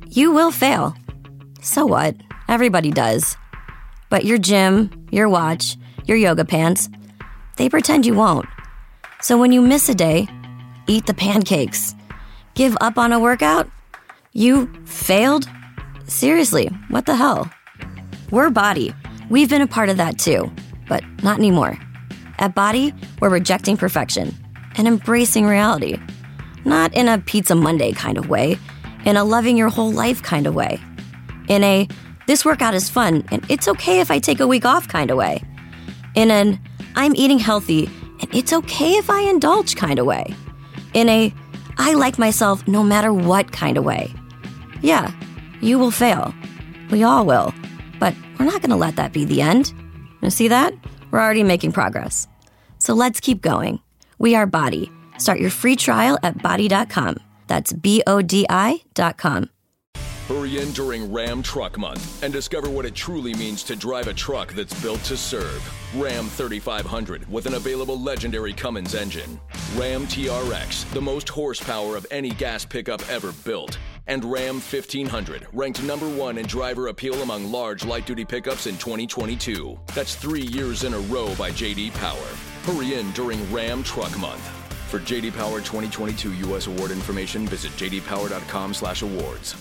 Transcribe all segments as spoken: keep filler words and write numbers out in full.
You will fail. So what? Everybody does. But your gym, your watch, your yoga pants, they pretend you won't. So when you miss a day, eat the pancakes. Give up on a workout? You failed? Seriously, what the hell? We're Body. We've been a part of that too, but not anymore. At Body, we're rejecting perfection and embracing reality. Not in a Pizza Monday kind of way, in a loving your whole life kind of way. In a, this workout is fun and it's okay if I take a week off kind of way. In an, I'm eating healthy and it's okay if I indulge kind of way. In a, I like myself no matter what kind of way. Yeah, you will fail. We all will. But we're not going to let that be the end. You see that? We're already making progress. So let's keep going. We are Body. Start your free trial at body dot com. That's B O D I dot com. Hurry in during Ram Truck Month and discover what it truly means to drive a truck that's built to serve. Ram thirty-five hundred with an available legendary Cummins engine. Ram T R X, the most horsepower of any gas pickup ever built. And Ram fifteen hundred, ranked number one in driver appeal among large light-duty pickups in twenty twenty-two. That's three years in a row by J D Power. Hurry in during Ram Truck Month. For J D Power twenty twenty-two U S award information, visit j d power dot com slash awards.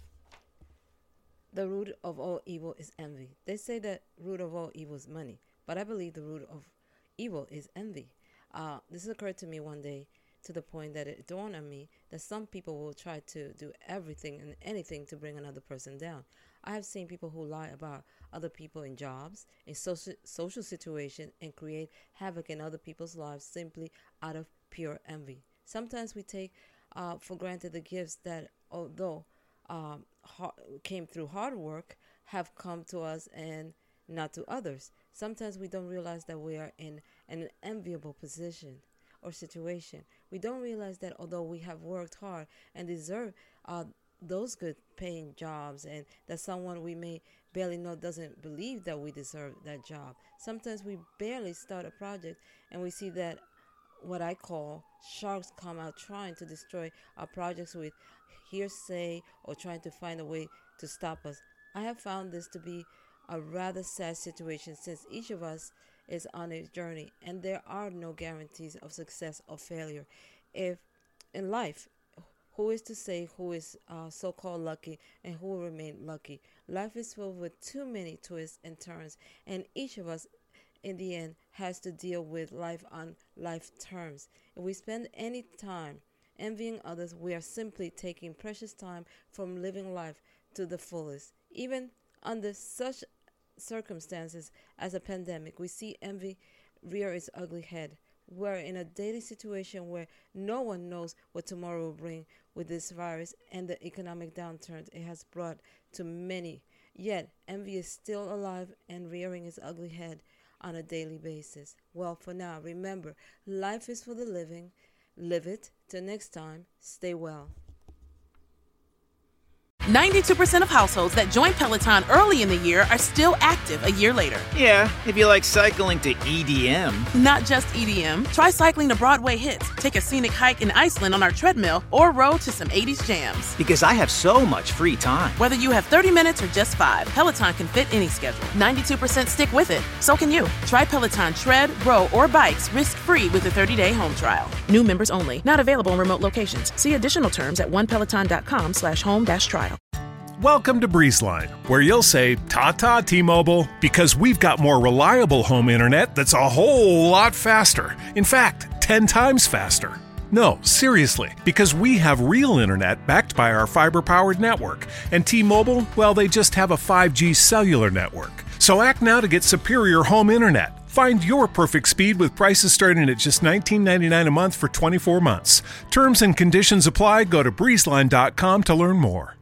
The root of all evil is envy. They say that root of all evil is money, but I believe the root of evil is envy. Uh, this occurred to me one day to the point that it dawned on me that some people will try to do everything and anything to bring another person down. I have seen people who lie about other people in jobs, in social, social situations, and create havoc in other people's lives simply out of pure envy. Sometimes we take uh, for granted the gifts that, although um, ha- came through hard work, have come to us and not to others. Sometimes we don't realize that we are in an enviable position or situation. We don't realize that although we have worked hard and deserve uh, those good paying jobs, and that someone we may barely know doesn't believe that we deserve that job. Sometimes we barely start a project and we see that what I call sharks come out trying to destroy our projects with hearsay or trying to find a way to stop us. I have found this to be a rather sad situation, since each of us is on a journey and there are no guarantees of success or failure. If in life, who is to say who is uh, so-called lucky and who will remain lucky? Life is filled with too many twists and turns, and each of us in the end has to deal with life on life terms. If we spend any time envying others, we are simply taking precious time from living life to the fullest. Even under such circumstances as a pandemic, we see envy rear its ugly head. We're in a daily situation where no one knows what tomorrow will bring with this virus and the economic downturn it has brought to many. Yet, envy is still alive and rearing its ugly head on a daily basis. Well, for now, remember, life is for the living. Live it. Till next time, stay well. ninety-two percent of households that join Peloton early in the year are still active a year later. Yeah, if you like cycling to E D M. Not just E D M. Try cycling to Broadway hits, take a scenic hike in Iceland on our treadmill, or row to some eighties jams. Because I have so much free time. Whether you have thirty minutes or just five, Peloton can fit any schedule. ninety-two percent stick with it. So can you. Try Peloton tread, row, or bikes risk-free with a thirty-day home trial. New members only. Not available in remote locations. See additional terms at onepeloton.com slash home dash trial. Welcome to BreezeLine, where you'll say, ta-ta T-Mobile, because we've got more reliable home internet that's a whole lot faster. In fact, ten times faster. No, seriously, because we have real internet backed by our fiber-powered network. And T-Mobile, well, they just have a five G cellular network. So act now to get superior home internet. Find your perfect speed with prices starting at just nineteen ninety-nine a month for twenty-four months. Terms and conditions apply. Go to breezeline dot com to learn more.